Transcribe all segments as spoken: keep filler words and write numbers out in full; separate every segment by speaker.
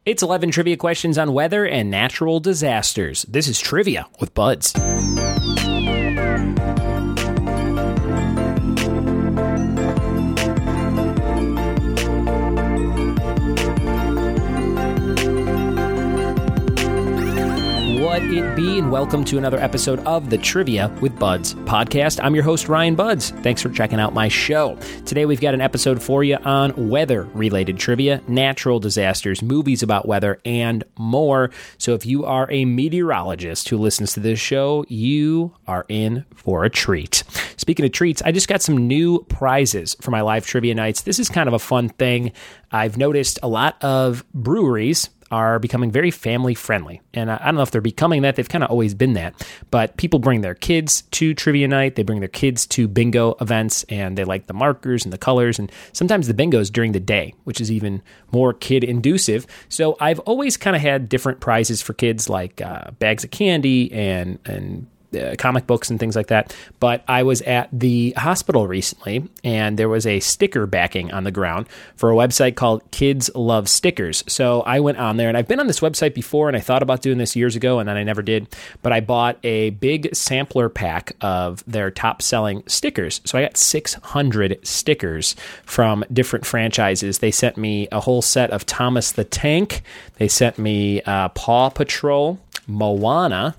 Speaker 1: It's eleven trivia questions on weather and natural disasters. This is Trivia with Buds. What it be, and welcome to another episode of the Trivia with Buds podcast. I'm your host, Ryan Buds. Thanks for checking out my show. Today we've got an episode for you on weather-related trivia, natural disasters, movies about weather, and more. So if you are a meteorologist who listens to this show, you are in for a treat. Speaking of treats, I just got some new prizes for my live trivia nights. This is kind of a fun thing. I've noticed a lot of breweries are becoming very family-friendly. And I don't know if they're becoming that. They've kind of always been that. But people bring their kids to trivia night. They bring their kids to bingo events, and they like the markers and the colors. And sometimes the bingo's during the day, which is even more kid-inducive. So I've always kind of had different prizes for kids, like uh, bags of candy and and Uh, comic books and things like that. But I was at the hospital recently, and there was a sticker backing on the ground for a website called Kids Love Stickers. So I went on there, and I've been on this website before, and I thought about doing this years ago, and then I never did. But I bought a big sampler pack of their top-selling stickers. So I got six hundred stickers from different franchises. They sent me a whole set of Thomas the Tank. They sent me uh, Paw Patrol, Moana,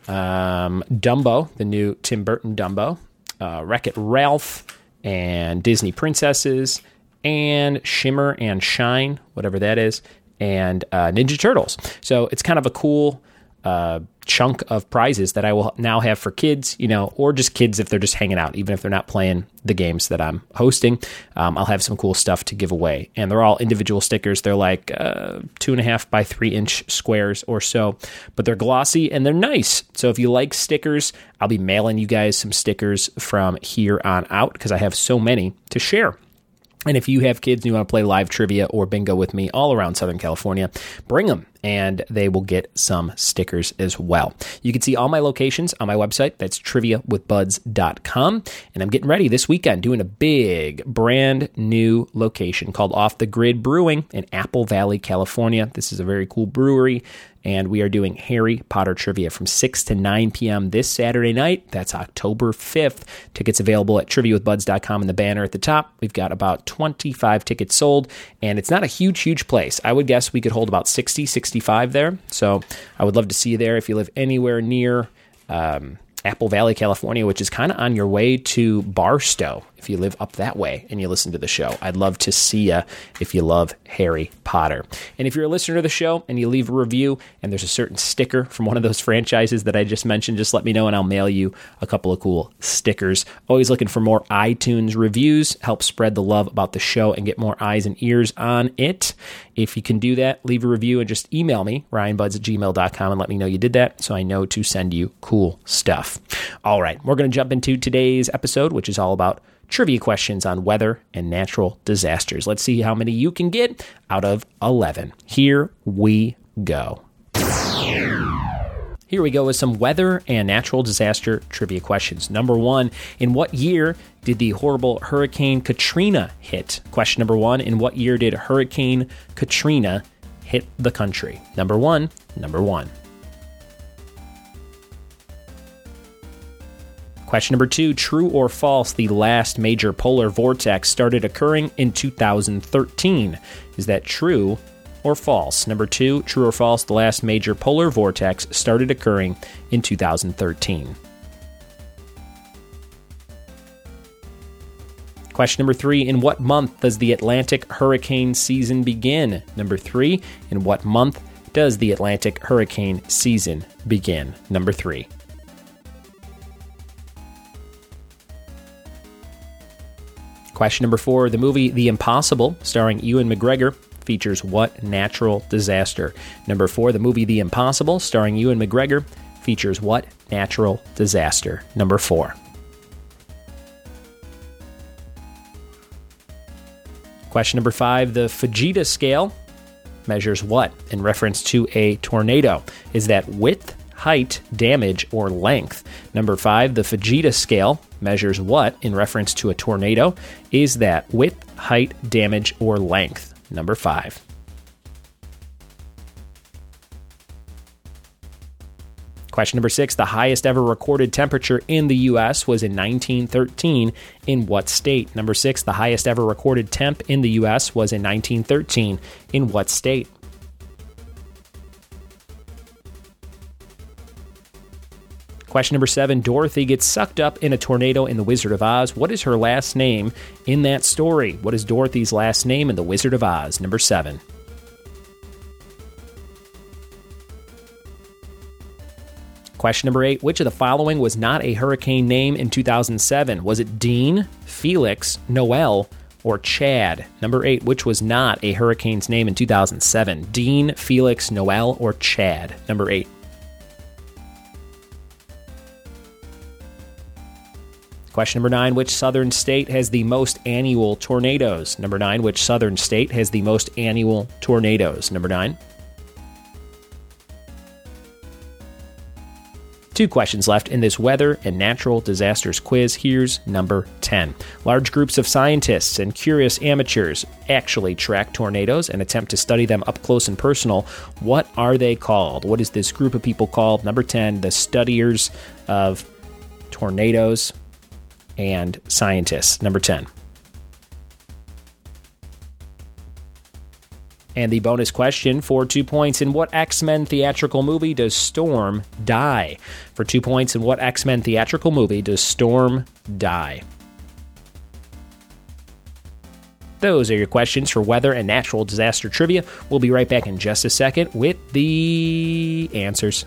Speaker 1: Um, Dumbo, the new Tim Burton Dumbo, uh, Wreck-It Ralph, and Disney Princesses, and Shimmer and Shine, whatever that is, and uh, Ninja Turtles. So it's kind of a cool uh, chunk of prizes that I will now have for kids, you know, or just kids if they're just hanging out, even if they're not playing the games that I'm hosting. Um, I'll have some cool stuff to give away. And they're all individual stickers. They're like uh, two and a half by three inch squares or so, but they're glossy and they're nice. So if you like stickers, I'll be mailing you guys some stickers from here on out because I have so many to share. And if you have kids and you want to play live trivia or bingo with me all around Southern California, bring them, and they will get some stickers as well. You can see all my locations on my website. That's trivia with buds dot com. And I'm getting ready this weekend doing a big, brand new location called Off the Grid Brewing in Apple Valley, California. This is a very cool brewery, and we are doing Harry Potter trivia from six to nine p.m. this Saturday night. That's October fifth. Tickets available at trivia with buds dot com in the banner at the top. We've got about twenty-five tickets sold, and it's not a huge, huge place. I would guess we could hold about sixty, sixty-five there. So I would love to see you there if you live anywhere near um, Apple Valley, California, which is kind of on your way to Barstow. If you live up that way and you listen to the show, I'd love to see you if you love Harry Potter. And if you're a listener to the show and you leave a review and there's a certain sticker from one of those franchises that I just mentioned, just let me know and I'll mail you a couple of cool stickers. Always looking for more iTunes reviews, help spread the love about the show and get more eyes and ears on it. If you can do that, leave a review and just email me, ryan buds at gmail dot com, and let me know you did that so I know to send you cool stuff. All right, we're going to jump into today's episode, which is all about trivia questions on weather and natural disasters. Let's see how many you can get out of eleven. Here we go. Here we go with some weather and natural disaster trivia questions. Number one, in what year did the horrible Hurricane Katrina hit? Question number one, in what year did Hurricane Katrina hit the country? Number one, number one. Question number two, true or false, the last major polar vortex started occurring in two thousand thirteen. Is that true or false? Number two, true or false, the last major polar vortex started occurring in two thousand thirteen. Question number three, in what month does the Atlantic hurricane season begin? Number three, in what month does the Atlantic hurricane season begin? Number three. Question number four, the movie The Impossible, starring Ewan McGregor, features what natural disaster? Number four, the movie The Impossible, starring Ewan McGregor, features what natural disaster? Number four. Question number five, the Fujita scale measures what in reference to a tornado? Is that width, height, damage, or length? Number five, the Fujita scale measures what in reference to a tornado? Is that width, height, damage, or length? Number five. Question number six, the highest ever recorded temperature in the U S was in nineteen thirteen. In what state? Number six, the highest ever recorded temp in the U S was in nineteen thirteen. In what state? Question number seven, Dorothy gets sucked up in a tornado in The Wizard of Oz. What is her last name in that story? What is Dorothy's last name in The Wizard of Oz? Number seven. Question number eight, which of the following was not a hurricane name in two thousand seven? Was it Dean, Felix, Noel, or Chad? Number eight, which was not a hurricane's name in two thousand seven? Dean, Felix, Noel, or Chad? Number eight. Question number nine, which southern state has the most annual tornadoes? Number nine, which southern state has the most annual tornadoes? Number nine. Two questions left in this weather and natural disasters quiz. Here's number ten. Large groups of scientists and curious amateurs actually track tornadoes and attempt to study them up close and personal. What are they called? What is this group of people called? Number ten, the studiers of tornadoes and scientists. Number ten. And the bonus question for two points, in what X-Men theatrical movie does Storm die? For two points, in what X-Men theatrical movie does Storm die? Those are your questions for weather and natural disaster trivia. We'll be right back in just a second with the answers.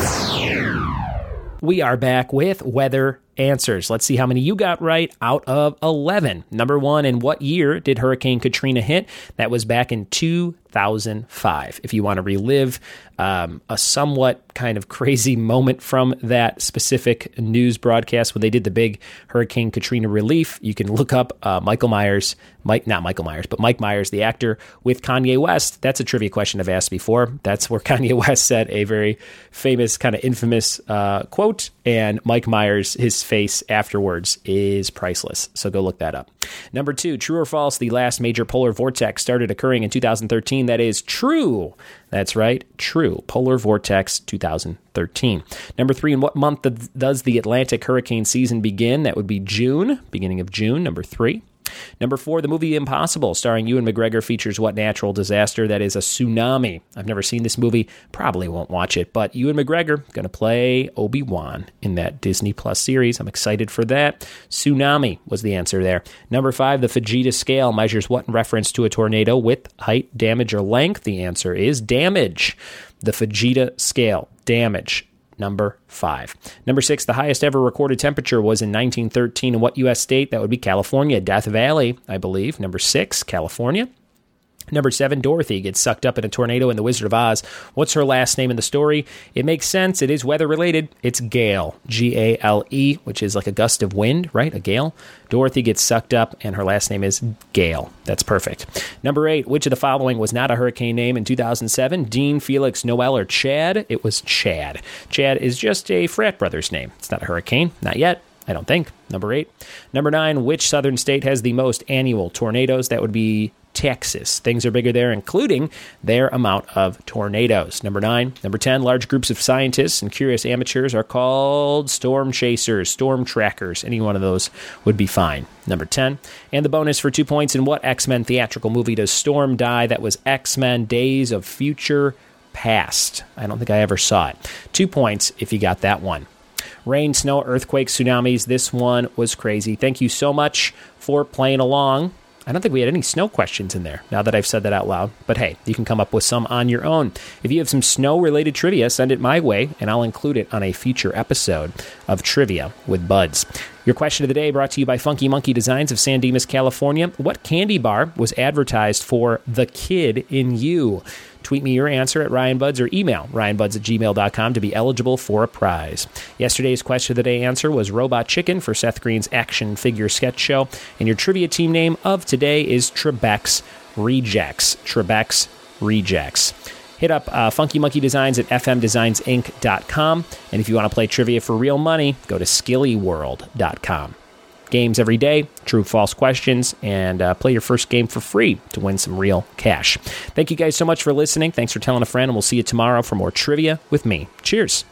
Speaker 1: We are back with weather answers. Let's see how many you got right out of eleven. Number one, in what year did Hurricane Katrina hit? That was back in two thousand five. If you want to relive um, a somewhat kind of crazy moment from that specific news broadcast when they did the big Hurricane Katrina relief, you can look up uh, Michael Myers, Mike, not Michael Myers, but Mike Myers, the actor, with Kanye West. That's a trivia question I've asked before. That's where Kanye West said a very famous, kind of infamous uh, quote, and Mike Myers, his face afterwards is priceless. So go look that up. Number two, true or false, the last major polar vortex started occurring in two thousand thirteen. That is true. That's right. True. Polar vortex two thousand thirteen. Number three, in what month does the Atlantic hurricane season begin? That would be June, beginning of June. Number three. Number four, the movie Impossible, starring Ewan McGregor, features what natural disaster? That is a tsunami. I've never seen this movie, probably won't watch it, but Ewan McGregor going to play Obi-Wan in that Disney Plus series. I'm excited for that. Tsunami was the answer there. Number five, the Fujita scale measures what in reference to a tornado? Width, height, damage, or length? The answer is damage. The Fujita scale, damage. Number five. Number six, the highest ever recorded temperature was in nineteen thirteen. In what U S state? That would be California, Death Valley, I believe. Number six, California. Number seven, Dorothy gets sucked up in a tornado in The Wizard of Oz. What's her last name in the story? It makes sense. It is weather-related. It's Gale, G A L E, which is like a gust of wind, right? A gale. Dorothy gets sucked up, and her last name is Gale. That's perfect. Number eight, which of the following was not a hurricane name in two thousand seven? Dean, Felix, Noel, or Chad? It was Chad. Chad is just a frat brother's name. It's not a hurricane. Not yet. I don't think. Number eight. Number nine, which southern state has the most annual tornadoes? That would be Texas. Things are bigger there, including their amount of tornadoes. Number nine. Number ten, large groups of scientists and curious amateurs are called storm chasers, storm trackers. Any one of those would be fine. Number ten. And the bonus for two points, in what X-Men theatrical movie does Storm die? That was X-Men Days of Future Past. I don't think I ever saw it. Two points if you got that one. Rain, snow, earthquakes, tsunamis. This one was crazy. Thank you so much for playing along. I don't think we had any snow questions in there, now that I've said that out loud. But hey, you can come up with some on your own. If you have some snow-related trivia, send it my way, and I'll include it on a future episode of Trivia with Buds. Your question of the day brought to you by Funky Monkey Designs of San Dimas, California. What candy bar was advertised for The Kid in You? Tweet me your answer at Ryan Buds or email ryan buds at gmail dot com to be eligible for a prize. Yesterday's question of the day answer was Robot Chicken for Seth Green's action figure sketch show. And your trivia team name of today is Trebek's Rejects. Trebek's Rejects. Hit up uh, Funky Monkey Designs at f m designs inc dot com. And if you want to play trivia for real money, go to skilly world dot com. Games every day, true, false questions, and uh, play your first game for free to win some real cash. Thank you guys so much for listening. Thanks for telling a friend, and we'll see you tomorrow for more trivia with me. Cheers.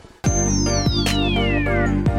Speaker 2: Bye.